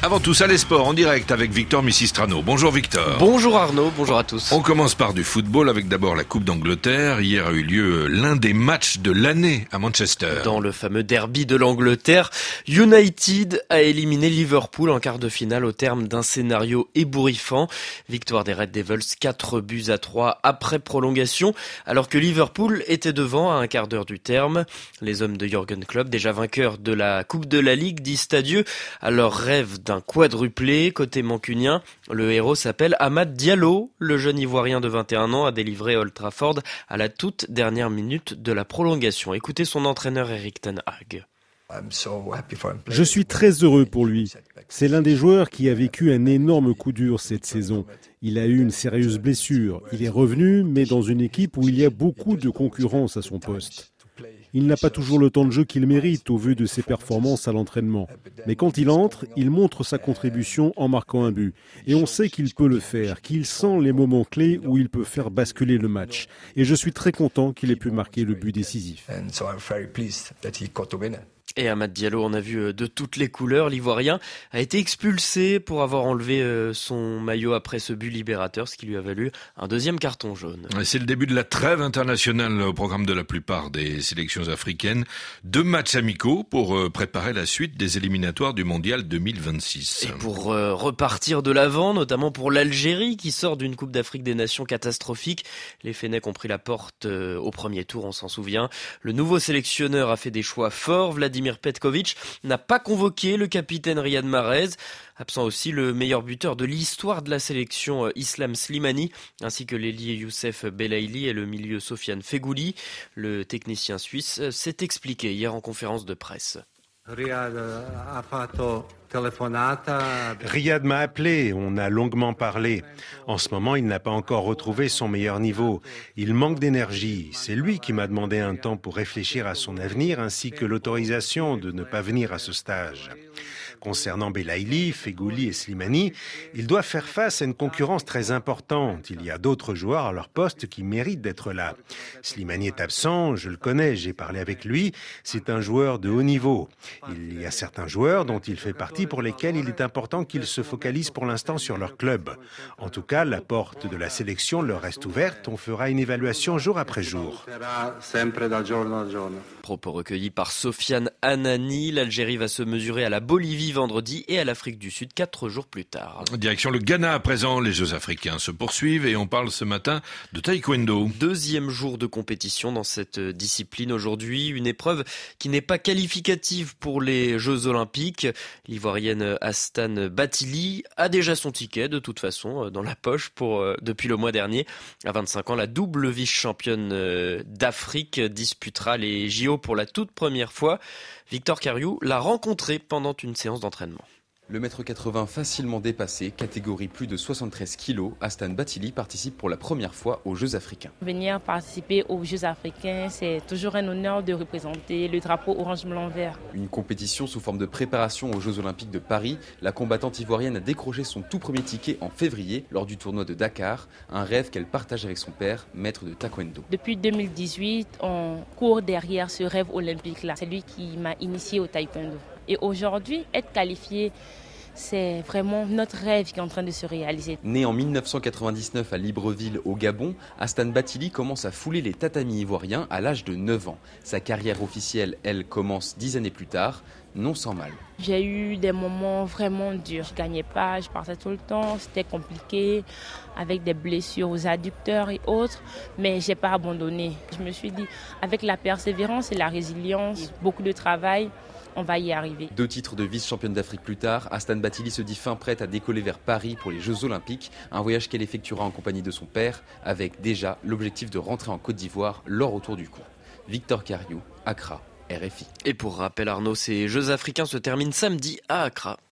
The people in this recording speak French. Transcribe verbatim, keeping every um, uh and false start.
Avant tout ça, les sports en direct avec Victor Missistrano. Bonjour Victor. Bonjour Arnaud, bonjour à tous. On commence par du football avec d'abord la Coupe d'Angleterre. Hier a eu lieu l'un des matchs de l'année à Manchester. Dans le fameux derby de l'Angleterre, United a éliminé Liverpool en quart de finale au terme d'un scénario ébouriffant. Victoire des Red Devils, quatre buts à trois après prolongation, alors que Liverpool était devant à un quart d'heure du terme. Les hommes de Jürgen Klopp, déjà vainqueurs de la Coupe de la Ligue, disent adieu à leur rêve d'un Un quadruplé. Côté mancunien, le héros s'appelle Amad Diallo. Le jeune Ivoirien de vingt et un ans a délivré Old Trafford à la toute dernière minute de la prolongation. Écoutez son entraîneur Erik ten Hag. Je suis très heureux pour lui. C'est l'un des joueurs qui a vécu un énorme coup dur cette saison. Il a eu une sérieuse blessure. Il est revenu, mais dans une équipe où il y a beaucoup de concurrence à son poste. Il n'a pas toujours le temps de jeu qu'il mérite au vu de ses performances à l'entraînement. Mais quand il entre, il montre sa contribution en marquant un but. Et on sait qu'il peut le faire, qu'il sent les moments clés où il peut faire basculer le match. Et je suis très content qu'il ait pu marquer le but décisif. Et Amad Diallo, on a vu de toutes les couleurs. L'Ivoirien a été expulsé pour avoir enlevé son maillot après ce but libérateur, ce qui lui a valu un deuxième carton jaune. C'est le début de la trêve internationale au programme de la plupart des sélections africaines. Deux matchs amicaux pour préparer la suite des éliminatoires du Mondial deux mille vingt-six. Et pour repartir de l'avant, notamment pour l'Algérie qui sort d'une Coupe d'Afrique des Nations catastrophique. Les Fennecs ont pris la porte au premier tour, on s'en souvient. Le nouveau sélectionneur a fait des choix forts. Vladimir Petkovic n'a pas convoqué le capitaine Riyad Mahrez, absent aussi le meilleur buteur de l'histoire de la sélection Islam Slimani, ainsi que l'ailier Youssef Belaïli et le milieu Sofiane Feghouli. Le technicien suisse s'est expliqué hier en conférence de presse. Riyad m'a appelé, on a longuement parlé. En ce moment, il n'a pas encore retrouvé son meilleur niveau. Il manque d'énergie. C'est lui qui m'a demandé un temps pour réfléchir à son avenir ainsi que l'autorisation de ne pas venir à ce stage. Concernant Belaïli, Feghouli et Slimani, ils doivent faire face à une concurrence très importante. Il y a d'autres joueurs à leur poste qui méritent d'être là. Slimani est absent, je le connais, j'ai parlé avec lui. C'est un joueur de haut niveau. Il y a certains joueurs dont il fait partie pour lesquels il est important qu'ils se focalisent pour l'instant sur leur club. En tout cas, la porte de la sélection leur reste ouverte. On fera une évaluation jour après jour. Propos recueillis par Sofiane Anani. L'Algérie va se mesurer à la Bolivie vendredi et à l'Afrique du Sud quatre jours plus tard. Direction le Ghana à présent, les Jeux africains se poursuivent et on parle ce matin de taekwondo. Deuxième jour de compétition dans cette discipline aujourd'hui, une épreuve qui n'est pas qualificative pour les Jeux Olympiques. L'Ivoirienne Astane Bathily a déjà son ticket de toute façon dans la poche pour euh, depuis le mois dernier. À vingt-cinq ans, la double vice-championne euh, d'Afrique disputera les J O pour la toute première fois. Victor Cariou l'a rencontré pendant une séance d'entraînement. Le mètre quatre-vingts facilement dépassé, catégorie plus de soixante-treize kilos, Astane Bathily participe pour la première fois aux Jeux africains. Venir participer aux Jeux africains, c'est toujours un honneur de représenter le drapeau orange-blanc-vert. Une compétition sous forme de préparation aux Jeux olympiques de Paris. La combattante ivoirienne a décroché son tout premier ticket en février lors du tournoi de Dakar, un rêve qu'elle partage avec son père, maître de taekwondo. Depuis deux mille dix-huit, on court derrière ce rêve olympique-là. C'est lui qui m'a initié au taekwondo. Et aujourd'hui, être qualifié, c'est vraiment notre rêve qui est en train de se réaliser. Né en mille neuf cent quatre-vingt-dix-neuf à Libreville, au Gabon, Astane Bathily commence à fouler les tatamis ivoiriens à l'âge de neuf ans. Sa carrière officielle, elle, commence dix années plus tard, non sans mal. J'ai eu des moments vraiment durs. Je ne gagnais pas, je partais tout le temps, c'était compliqué, avec des blessures aux adducteurs et autres, mais je n'ai pas abandonné. Je me suis dit, avec la persévérance et la résilience, beaucoup de travail, on va y arriver. Deux titres de vice-championne d'Afrique plus tard, Astane Bathily se dit fin prête à décoller vers Paris pour les Jeux Olympiques, un voyage qu'elle effectuera en compagnie de son père, avec déjà l'objectif de rentrer en Côte d'Ivoire, l'or autour du cou. Victor Cariou, Accra, R F I. Et pour rappel Arnaud, ces Jeux africains se terminent samedi à Accra.